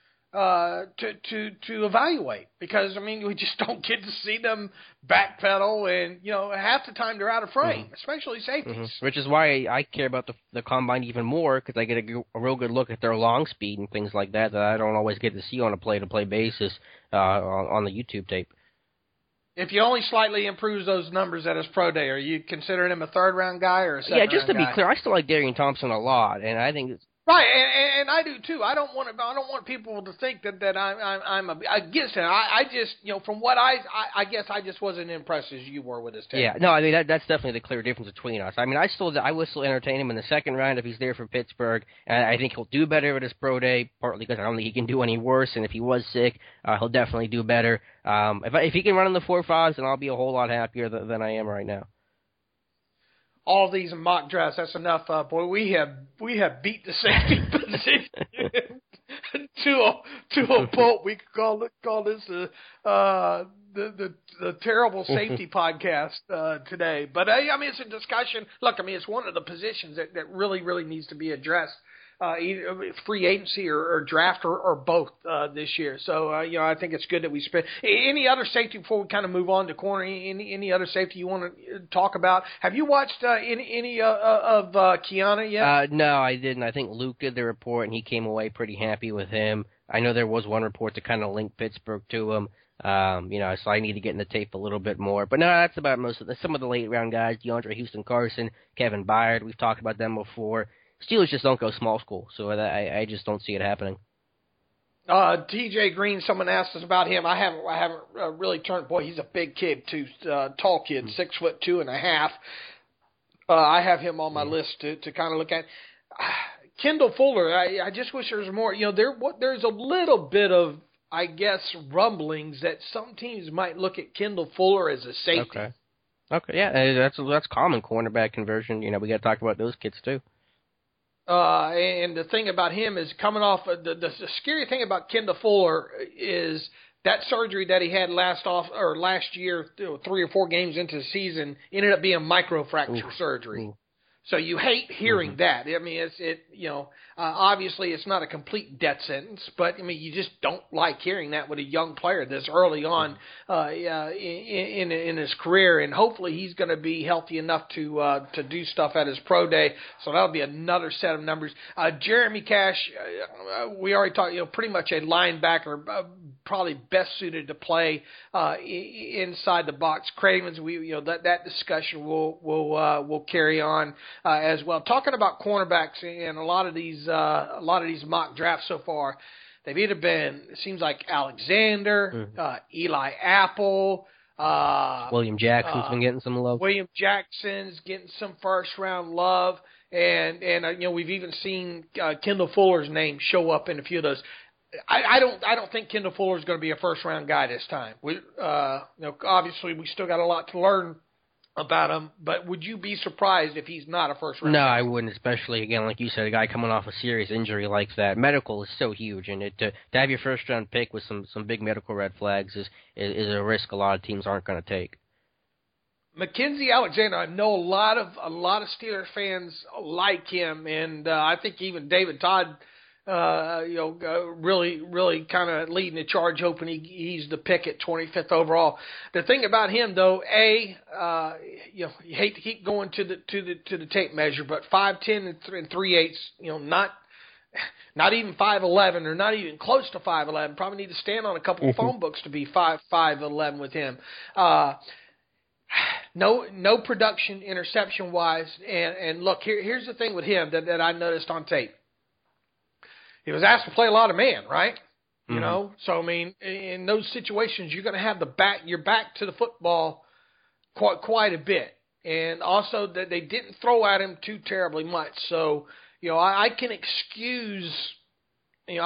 to evaluate because we just don't get to see them backpedal, and half the time they're out of frame, especially safeties. Which is why I care about the combine even more because I get a real good look at their long speed and things like that I don't always get to see on a play-to-play basis on the YouTube tape. If you only slightly improves those numbers at his pro day, are you considering him a third-round guy or a second-round guy? Yeah, just to be clear, I still like Darian Thompson a lot, and I think right, and I do too. I don't want people to think that I'm against him. I just from what I guess I just wasn't impressed as you were with his tape. Yeah, no, I mean that's definitely the clear difference between us. I mean, I would still entertain him in the second round if he's there for Pittsburgh, and I think he'll do better at his pro day, partly because I don't think he can do any worse. And if he was sick, he'll definitely do better. If he can run in the 4.5s, then I'll be a whole lot happier than I am right now. All these mock drafts, that's enough. Boy, we have beat the safety position to a pulp. We could call this the terrible safety podcast today. But it's a discussion. Look, it's one of the positions that really, really needs to be addressed either free agency or draft or both this year. So I think it's good that we spend. Any other safety before we kind of move on to corner? Any other safety you want to talk about? Have you watched any of Kiana yet? No, I didn't. I think Luke did the report, and he came away pretty happy with him. I know there was one report to kind of link Pittsburgh to him. So I need to get in the tape a little bit more. But no, that's about some of the late round guys, DeAndre Houston Carson, Kevin Byard. We've talked about them before. Steelers just don't go small school, so I just don't see it happening. TJ Green, someone asked us about him. I haven't really turned. Boy, he's a big kid too, tall kid, 6'2.5". I have him on my list to kind of look at. Kendall Fuller, I just wish there was more. There's a little bit of, I guess, rumblings that some teams might look at Kendall Fuller as a safety. Okay, yeah, that's common cornerback conversion. We got to talk about those kids too. And the thing about him is coming off the scary thing about Kendall Fuller is that surgery that he had last year, 3 or 4 games into the season, ended up being microfracture surgery. Ooh. So you hate hearing that. I mean, obviously it's not a complete death sentence, but I mean, you just don't like hearing that with a young player this early on in his career. And hopefully he's going to be healthy enough to do stuff at his pro day. So that'll be another set of numbers. Jeremy Cash, we already talked. Pretty much a linebacker, probably best suited to play inside the box. Cravens, that discussion will carry on. As well, talking about cornerbacks and a lot of these mock drafts so far, they've either been, it seems like Alexander, Eli Apple, William Jackson's been getting some love. William Jackson's getting some first round love, and we've even seen Kendall Fuller's name show up in a few of those. I don't think Kendall Fuller is going to be a first round guy this time. Obviously we still got a lot to learn about him, but would you be surprised if he's not a first round? No, I wouldn't, especially, again, like you said, a guy coming off a serious injury like that. Medical is so huge, and to have your first round pick with some big medical red flags is a risk a lot of teams aren't going to take. Mackenzie Alexander, I know a lot of Steelers fans like him, and I think even David Todd really kind of leading the charge, hoping he's the pick at 25th overall. The thing about him, though, you hate to keep going to the tape measure, but 5'10" and 3/8, not even 5'11" or not even close to 5'11". Probably need to stand on a couple of phone books to be 5'11" with him. No production interception wise, and look, here's the thing with him that I noticed on tape. He was asked to play a lot of man, right? So I mean, in those situations, you're going to have your back to the football quite a bit, and also that they didn't throw at him too terribly much. So I can excuse, the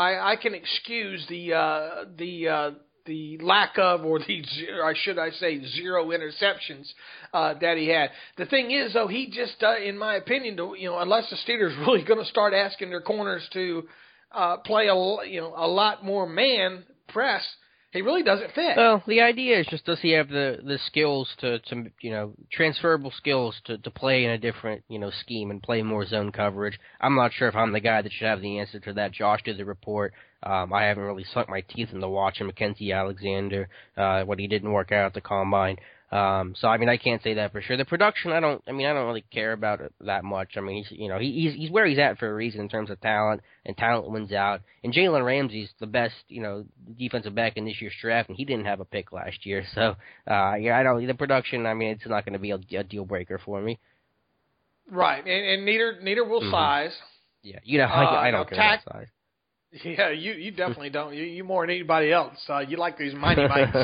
lack of, or should I say, 0 interceptions that he had. The thing is, though, he just, in my opinion, unless the Steelers really going to start asking their corners to play a lot more man press, he really doesn't fit. Well, the idea is just, does he have the skills to transferable skills to play in a different scheme and play more zone coverage? I'm not sure if I'm the guy that should have the answer to that. Josh did the report. I haven't really sunk my teeth into watching Mackenzie Alexander, what he didn't work out at the combine. So I mean, I can't say that for sure. The production, I don't really care about it that much. I mean, he's where he's at for a reason in terms of talent, and talent wins out. And Jalen Ramsey's the best, defensive back in this year's draft, and he didn't have a pick last year. So, the production, I mean, it's not going to be a deal breaker for me. Right, and neither will size. Yeah, I don't care about size. Yeah, you definitely don't. You more than anybody else. You like these mighty mites.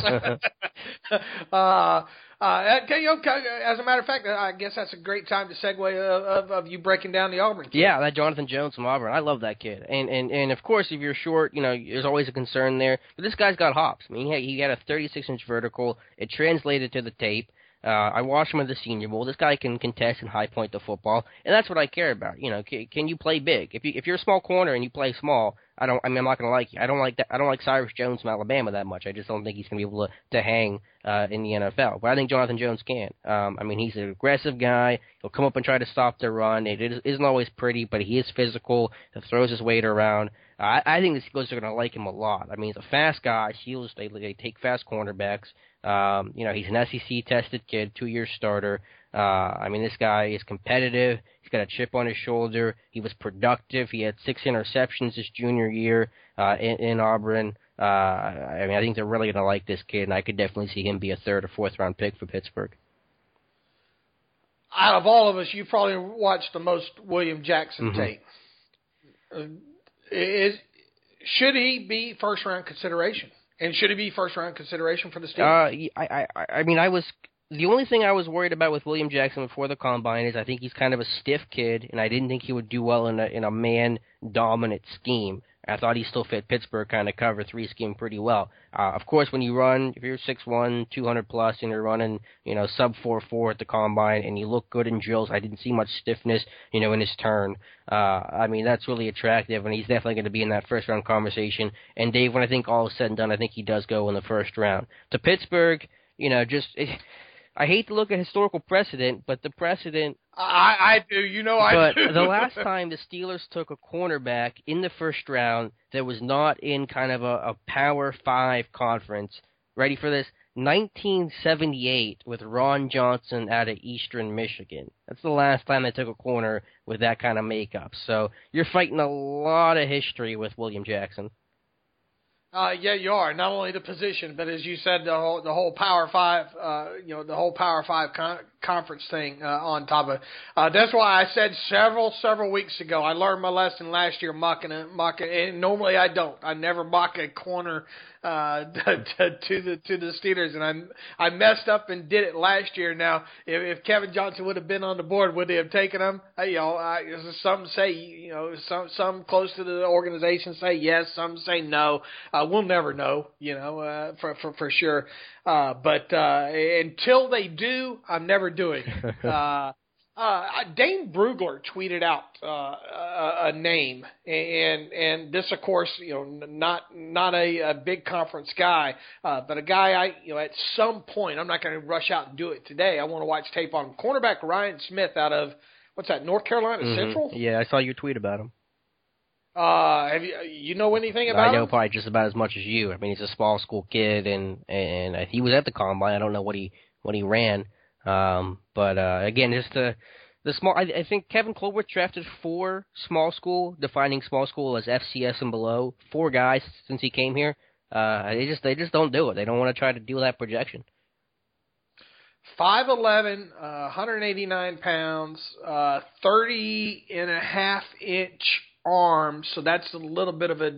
As a matter of fact, I guess that's a great time to segue of you breaking down the Auburn kid. Yeah, that Jonathan Jones from Auburn. I love that kid. And of course, if you're short, there's always a concern there. But this guy's got hops. I mean, he had a 36-inch vertical. It translated to the tape. I watched him at the Senior Bowl. This guy can contest and high point the football, and that's what I care about. Can you play big? If you're a small corner and you play small, I'm not going to like you. I don't like that. I don't like Cyrus Jones from Alabama that much. I just don't think he's going to be able to hang in the NFL. But I think Jonathan Jones can. He's an aggressive guy. He'll come up and try to stop the run. It isn't always pretty, but he is physical. He throws his weight around. I think the Steelers are going to like him a lot. He's a fast guy. Steelers, they take fast cornerbacks. He's an SEC tested kid, 2-year starter. This guy is competitive. He's got a chip on his shoulder. He was productive. He had 6 interceptions his junior year in Auburn. I think they're really going to like this kid, and I could definitely see him be a 3rd or 4th round pick for Pittsburgh. Out of all of us, you probably watched the most William Jackson tape. Should he be first-round consideration? And should he be first-round consideration for the Steelers? The only thing I was worried about with William Jackson before the Combine is I think he's kind of a stiff kid, and I didn't think he would do well in a man-dominant scheme. I thought he still fit Pittsburgh kind of cover 3 scheme pretty well. Of course, when you run, if you're 6'1", 200+, and you're running, sub 4.4 at the Combine, and you look good in drills, I didn't see much stiffness, in his turn. That's really attractive, and he's definitely going to be in that first-round conversation. And Dave, when I think all is said and done, I think he does go in the first round. To Pittsburgh, I hate to look at historical precedent, but the precedent... I do. I do. But the last time the Steelers took a cornerback in the first round that was not in kind of a Power 5 conference, ready for this? 1978 with Ron Johnson out of Eastern Michigan. That's the last time they took a corner with that kind of makeup. So you're fighting a lot of history with William Jackson. Yeah, you are. Not only the position, but as you said, the whole Power 5, the whole Power 5 conference thing on top of it. That's why I said several weeks ago, I learned my lesson last year mocking, and normally I don't. I never mock a corner to the Steelers, and I messed up and did it last year. Now, if Kevin Johnson would have been on the board, would they have taken him? Some say, some close to the organization say yes, some say no. We'll never know, for sure. But until they do, I'm never doing it. Dane Brugler tweeted out a name, and this, of course, not a big conference guy, but a guy at some point, I'm not going to rush out and do it today. I want to watch tape on him. Cornerback Ryan Smith out of North Carolina Central. Yeah, I saw your tweet about him. Have you know anything about him? I know probably just about as much as you. He's a small school kid, and he was at the Combine. I don't know what he ran. But again, just the small. I think Kevin Colbert drafted 4 small school, defining small school as FCS and below. 4 guys since he came here. They just don't do it. They don't want to try to do that projection. 5'11", 189 pounds, 30.5-inch arms. So that's a little bit of a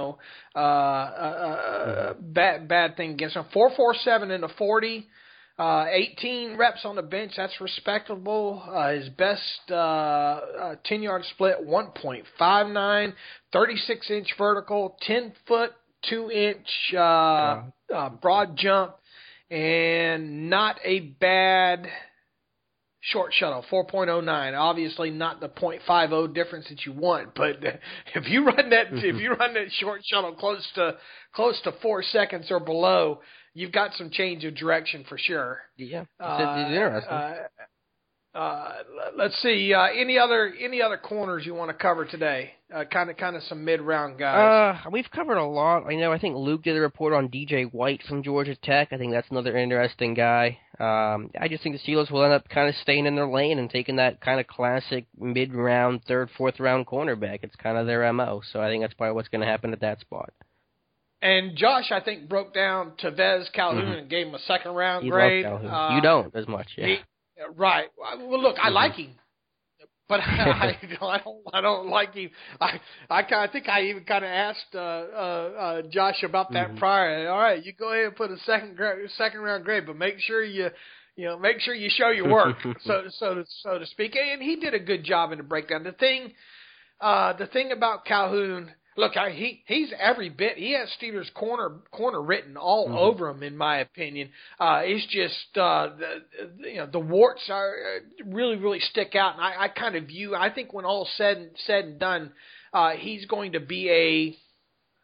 bad thing against him. 4.47 in the 40. 18 reps on the bench, that's respectable. His best 10-yard split, 1.59, 36-inch vertical, 10-foot, 2-inch broad jump, and not a bad short shuttle, 4.09. Obviously not the 0.50 difference that you want, but if you run that short shuttle close to 4 seconds or below, you've got some change of direction for sure. Yeah, it's interesting. Let's see. Any other corners you want to cover today? Kind of some mid-round guys. We've covered a lot. I think Luke did a report on DJ White from Georgia Tech. I think that's another interesting guy. I just think the Steelers will end up kind of staying in their lane and taking that kind of classic mid-round, 3rd, 4th round cornerback. It's kind of their MO. So I think that's probably what's going to happen at that spot. And Josh, I think, broke down Tevez Calhoun and gave him a 2nd-round He grade. loves Calhoun. You don't as much, yeah. Right. Well, look, I like him, but I don't like him. I think I even kind of asked Josh about that prior. All right, you go ahead and put a second-round grade, but make sure you show your work, so to speak. And he did a good job in the breakdown. The thing about Calhoun. Look, he's every bit. He has Steelers corner written all over him, in my opinion. It's just the warts are really, really stick out, and I kind of view. I think when all said and done, he's going to be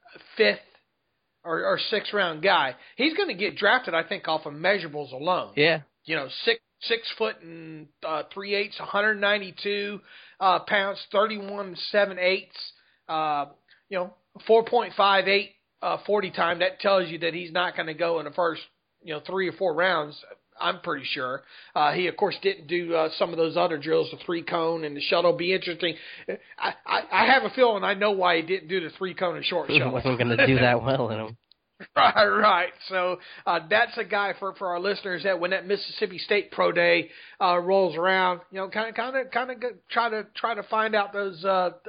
fifth or sixth round guy. He's going to get drafted, I think, off of measurables alone. Yeah. 6 foot and 3/8, 192 pounds, 31 7/8. 4.58 40 time. That tells you that he's not going to go in the first 3 or 4 rounds. I'm pretty sure. He, of course, didn't do some of those other drills, the 3-cone and the shuttle. Be interesting. I have a feeling I know why he didn't do the 3-cone and short shuttle. He wasn't going to do that well in him. Right. So that's a guy for our listeners that when that Mississippi State Pro Day rolls around, kind of try to find out those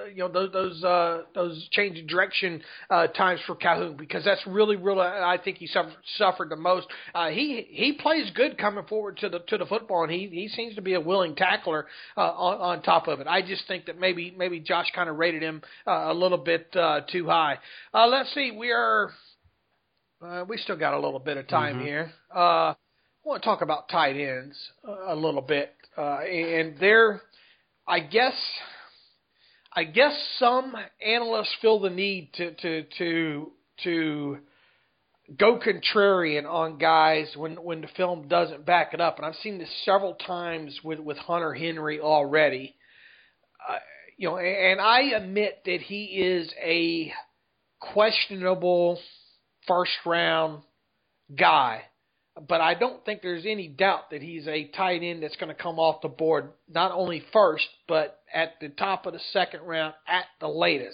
change of direction times for Calhoun, because that's really I think he suffered the most. He plays good coming forward to the football, and he seems to be a willing tackler on top of it. I just think that maybe Josh kind of rated him a little bit too high. Let's see, we still got a little bit of time here. I want to talk about tight ends a little bit, and there, I guess some analysts feel the need to go contrarian on guys when the film doesn't back it up, and I've seen this several times with Hunter Henry already. And I admit that he is a questionable first-round guy, but I don't think there's any doubt that he's a tight end that's going to come off the board not only first, but at the top of the second round at the latest.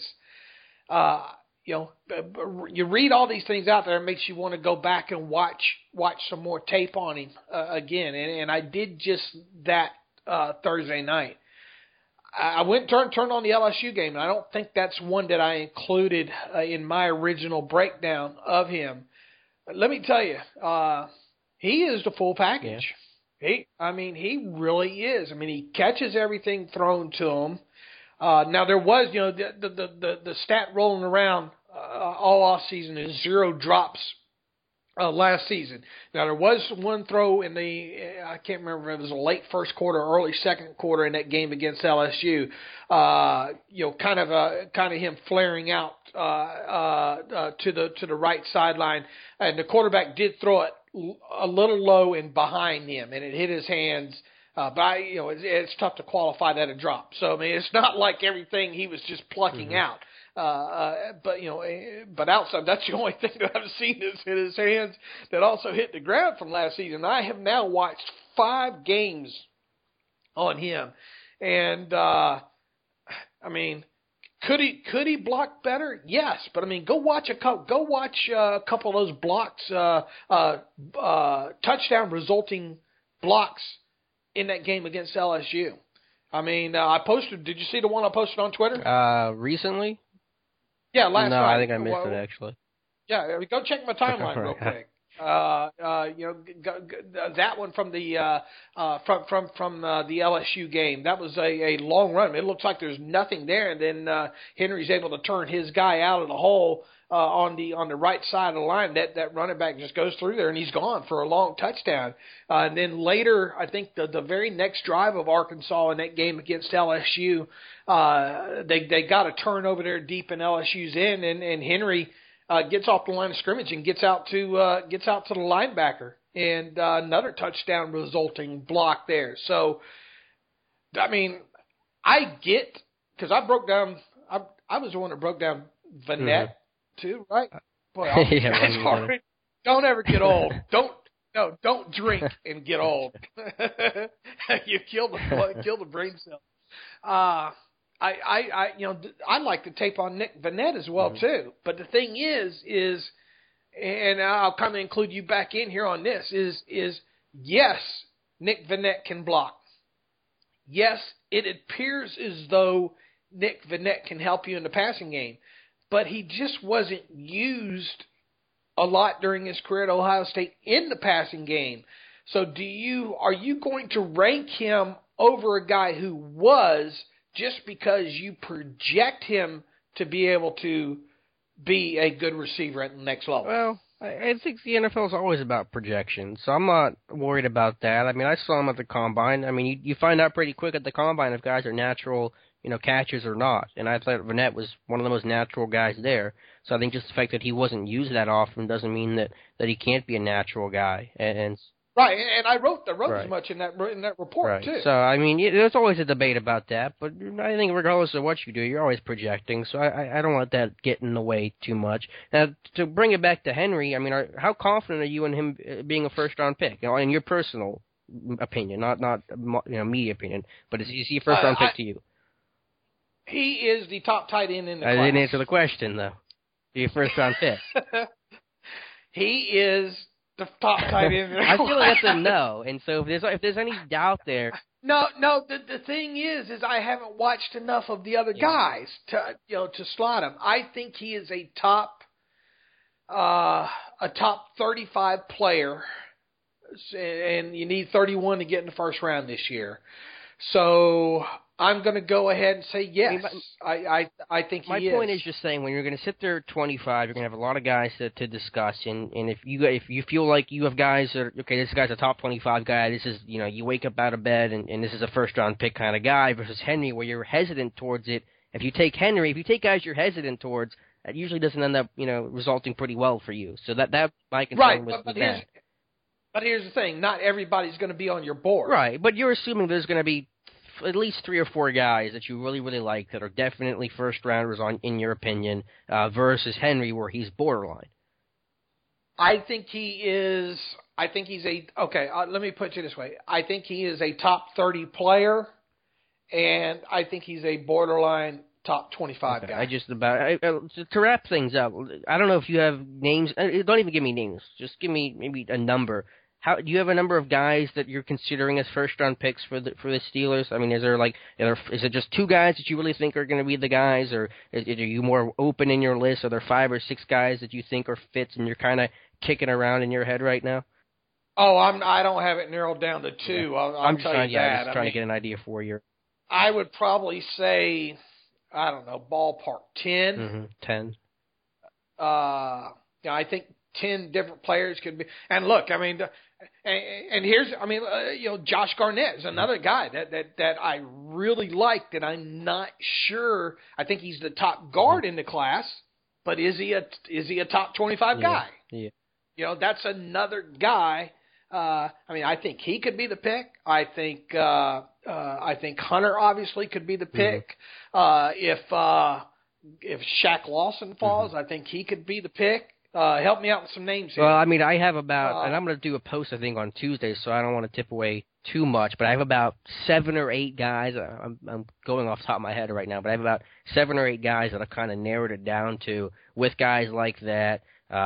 You read all these things out there, it makes you want to go back and watch some more tape on him again, and I did just that Thursday night. I went and turned on the LSU game, and I don't think that's one that I included in my original breakdown of him. But let me tell you, he is the full package. Yeah. He really is. He catches everything thrown to him. Now there was, the stat rolling around all off season is 0 drops. Last season. Now, there was one throw in I can't remember if it was a late first quarter or early second quarter in that game against LSU. Kind of him flaring out to the right sideline, and the quarterback did throw it a little low and behind him, and it hit his hands. But it's tough to qualify that a drop. So it's not like everything he was just plucking out. But outside, that's the only thing that I've seen is hit his hands that also hit the ground from last season. I have now watched 5 games on him, and could he block better? Yes, but go watch a couple of those blocks, touchdown resulting blocks in that game against LSU. I posted. Did you see the one I posted on Twitter? Recently. Yeah, last night. No, I think I missed it, actually. Yeah, go check my timeline real quick. That one from the from the LSU game. That was a long run. It looks like there's nothing there, and then Henry's able to turn his guy out of the hole on the right side of the line. That running back just goes through there, and he's gone for a long touchdown. And then later, I think the very next drive of Arkansas in that game against LSU, they got a turnover there deep in LSU's end, and Henry gets off the line of scrimmage and gets out to the linebacker, and another touchdown resulting block there. So, I get, because I broke down. I was the one that broke down Vanette too, right? Boy, that's hard. Don't ever get old. Don't drink and get old. You kill the brain cell. I like the tape on Nick Vanette as well too. But the thing is, and I'll kind of include you back in here on this, is yes, Nick Vanette can block. Yes, it appears as though Nick Vanette can help you in the passing game, but he just wasn't used a lot during his career at Ohio State in the passing game. So are you going to rank him over a guy who was, just because you project him to be able to be a good receiver at the next level? Well, I think the NFL is always about projection, so I'm not worried about that. I saw him at the Combine. You find out pretty quick at the Combine if guys are natural, catchers or not. And I thought Vanette was one of the most natural guys there. So I think just the fact that he wasn't used that often doesn't mean that he can't be a natural guy. And right, and I wrote right. as much in that report right. too. So I mean, there's always a debate about that, but I think regardless of what you do, you're always projecting. So I don't let that get in the way too much. Now, to bring it back to Henry, I mean, how confident are you in him being a first-round pick? In your personal opinion, not media opinion, but is he a first-round pick to you? He is the top tight end in the class. I didn't answer the question though. Is he a first-round pick? He is the top tight end. I feel like that's a no. And so if there's any doubt there, no. The thing is I haven't watched enough of the other guys to slot him. I think he is a top 35 player, and you need 31 to get in the first round this year. So I'm going to go ahead and say yes. I think he is. My point is just saying when you're going to sit there at 25, you're going to have a lot of guys to discuss, and if you feel like you have guys that okay, this guy's a top 25 guy, this is you wake up out of bed and this is a first round pick kind of guy versus Henry where you're hesitant towards it. If you take guys you're hesitant towards, that usually doesn't end up resulting pretty well for you. So that my concern was with that. But here's the thing: not everybody's going to be on your board, right? But you're assuming there's going to be at least 3 or 4 guys that you really, really like that are definitely first-rounders in your opinion, versus Henry where he's borderline. I think he is – let me put it this way. I think he is a top 30 player, and I think he's a borderline top 25 guy. To wrap things up, I don't know if you have names. Don't even give me names. Just give me maybe a number. Do you have a number of guys that you're considering as first-round picks for the Steelers? I mean, is it just 2 guys that you really think are going to be the guys, or are you more open in your list? Are there 5 or 6 guys that you think are fits, and you're kind of kicking around in your head right now? Oh, I don't have it narrowed down to 2. Yeah. I'm just trying to get an idea for you. I would probably say, I don't know, ballpark 10. Mm-hmm. 10. I think 10 different players could be. And look, I mean, and here's, Josh Garnett is another guy that I really like that I'm not sure. I think he's the top guard in the class, but is he a top 25 guy? Yeah. That's another guy. I think he could be the pick. I think Hunter obviously could be the pick. Mm-hmm. If Shaq Lawson falls, I think he could be the pick. Help me out with some names here. Well, I mean, I have about, and I'm going to do a post, I think, on Tuesday, so I don't want to tip away too much, but I have about 7 or 8 guys. I'm going off the top of my head right now, but I have about 7 or 8 guys that I've kind of narrowed it down to with guys like that.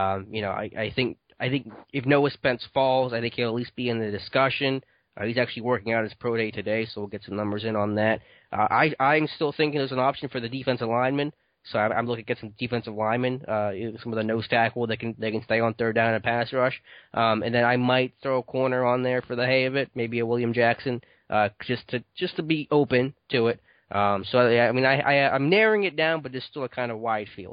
I think if Noah Spence falls, I think he'll at least be in the discussion. He's actually working out his pro day today, so we'll get some numbers in on that. I'm still thinking there's an option for the defensive lineman. So I'm looking to get some defensive linemen, some of the nose tackle that can stay on third down and pass rush, and then I might throw a corner on there for the hay of it, maybe a William Jackson, just to be open to it. I'm narrowing it down, but there's still a kind of wide field.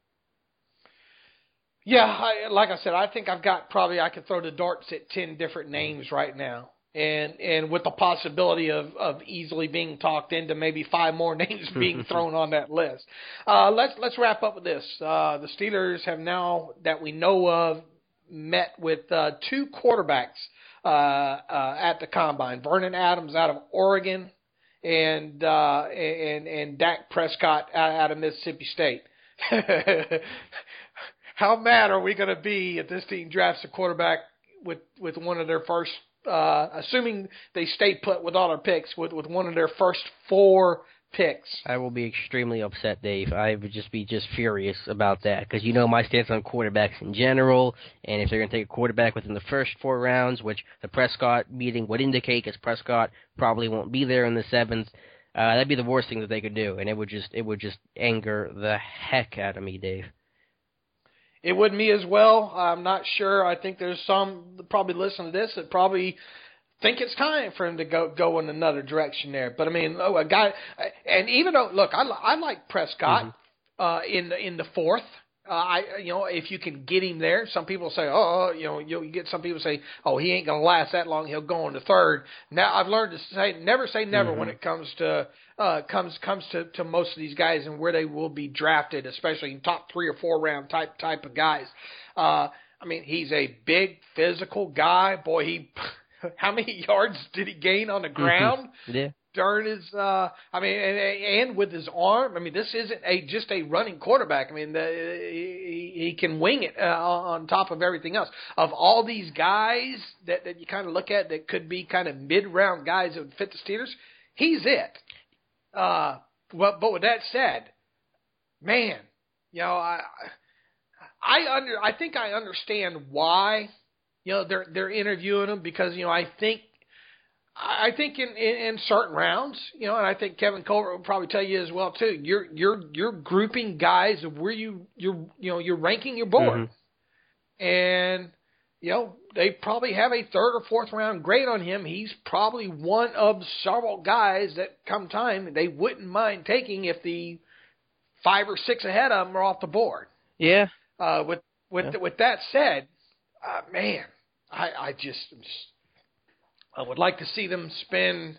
Yeah, like I said, I think I could throw the darts at 10 different names right now. And with the possibility of easily being talked into maybe 5 more names being thrown on that list. Let's wrap up with this. The Steelers have now, that we know of, met with 2 quarterbacks at the Combine. Vernon Adams out of Oregon and Dak Prescott out of Mississippi State. How mad are we going to be if this team drafts a quarterback with one of their first assuming they stay put with all their picks, with one of their first 4 picks? I will be extremely upset, Dave. I would just be furious about that because my stance on quarterbacks in general, and if they're going to take a quarterback within the first 4 rounds, which the Prescott meeting would indicate, because Prescott probably won't be there in the 7th, that'd be the worst thing that they could do, and it would just anger the heck out of me, Dave. It would me as well. I'm not sure. I think there's some that probably listen to this that probably think it's time for him to go in another direction there. But I mean, a guy, and even though I like Prescott in the 4th. If you can get him there, some people say, you get some people say, he ain't gonna last that long. He'll go on to third. Now I've learned to never say never when it comes to most of these guys and where they will be drafted, especially in top 3 or 4 round type of guys. He's a big physical guy. Boy, how many yards did he gain on the ground? Yeah. During his, and with his arm. This isn't just a running quarterback. He can wing it on top of everything else. Of all these guys that you kind of look at that could be kind of mid-round guys that would fit the Steelers, he's it. But with that said, man, I think I understand why they're interviewing him, because I think in certain rounds, and I think Kevin Colbert will probably tell you as well too. You're grouping guys of where you're ranking your board, and they probably have a 3rd or 4th round grade on him. He's probably one of several guys that come time they wouldn't mind taking if the 5 or 6 ahead of them are off the board. Yeah. With that said, man, I would like to see them spend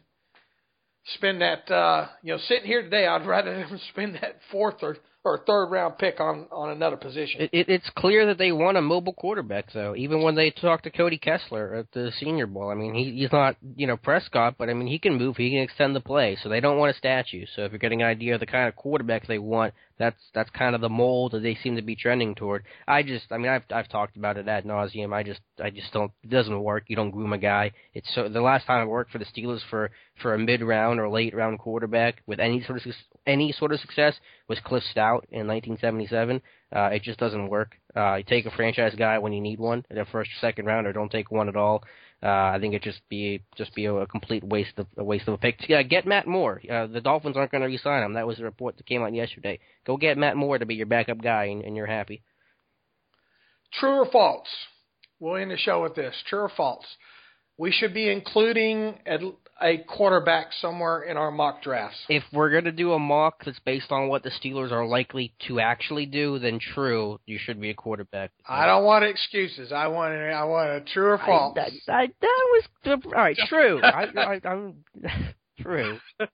that, sitting here today, I'd rather them spend that 4th or 3rd round pick on another position. It's clear that they want a mobile quarterback, though. Even when they talked to Cody Kessler at the Senior Bowl, he's not, Prescott, but he can move, he can extend the play. So they don't want a statue. So if you're getting an idea of the kind of quarterback they want, that's kind of the mold that they seem to be trending toward. I've talked about it ad nauseum. I just don't. It doesn't work. You don't groom a guy. The last time I worked for the Steelers for a mid-round or late-round quarterback with any sort of success was Cliff Stout in 1977. It just doesn't work. You take a franchise guy when you need one in the 1st or 2nd round, or don't take one at all. I think it'd just be a complete waste of a pick. Yeah, get Matt Moore. The Dolphins aren't going to re-sign him. That was a report that came out yesterday. Go get Matt Moore to be your backup guy, and you're happy. True or false? We'll end the show with this. True or false? We should be including a quarterback somewhere in our mock drafts. If we're going to do a mock that's based on what the Steelers are likely to actually do, then true, you should be a quarterback. I don't want excuses. I want a true or false. That was all right. True. I'm true.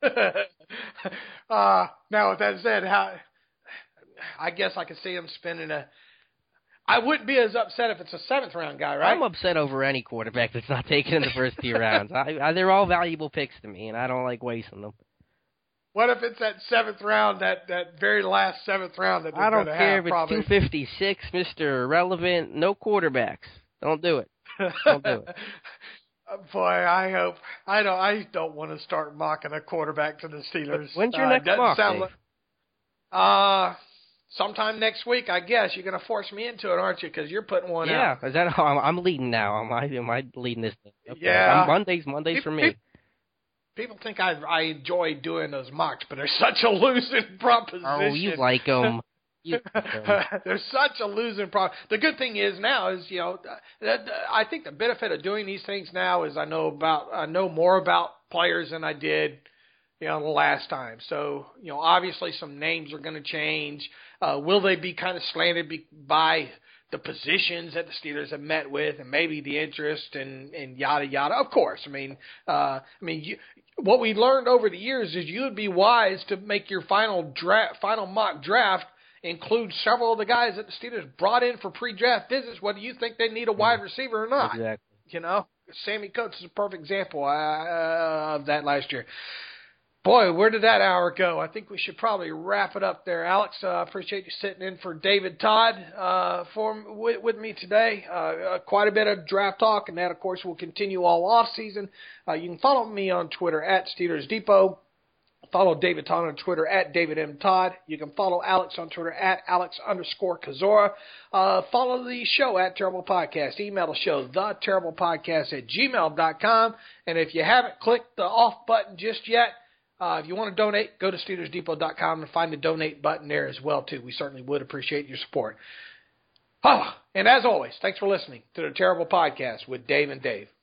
Now, with that said, I guess I could see him spending I wouldn't be as upset if it's a 7th round guy, right? I'm upset over any quarterback that's not taken in the first 2 rounds. They're all valuable picks to me, and I don't like wasting them. What if it's that 7th round, that very last 7th round that they're going to have? I don't care if it's 256, Mr. Irrelevant, no quarterbacks. Don't do it. Don't do it. Boy, I don't want to start mocking a quarterback to the Steelers. When's your next mock, Dave? Sometime next week, I guess. You're going to force me into it, aren't you? Because you're putting one out. Yeah, is that how I'm leading now? Am I leading this thing? Okay. Yeah. Mondays for me. People think I enjoy doing those mocks, but they're such a losing proposition. Oh, you like them. They're such a losing problem. The good thing is now is, I think the benefit of doing these things now is I know more about players than I did, the last time. So, obviously some names are going to change. Will they be kind of slanted by the positions that the Steelers have met with, and maybe the interest and yada yada? Of course. What we learned over the years is you would be wise to make your final mock draft include several of the guys that the Steelers brought in for pre-draft visits, whether you think they need a wide receiver or not. Exactly. Sammy Coates is a perfect example of that last year. Boy, where did that hour go? I think we should probably wrap it up there. Alex, I appreciate you sitting in for David Todd with me today. Quite a bit of draft talk, and that, of course, will continue all off season. You can follow me on Twitter at Steelers Depot. Follow David Todd on Twitter at David M. Todd. You can follow Alex on Twitter at Alex_Kozora. Follow the show at Terrible Podcast. Email the show, theterriblepodcast@gmail.com. And if you haven't clicked the off button just yet, if you want to donate, go to SteelersDepot.com and find the donate button there as well, too. We certainly would appreciate your support. And as always, thanks for listening to the Terrible Podcast with Dave and Dave.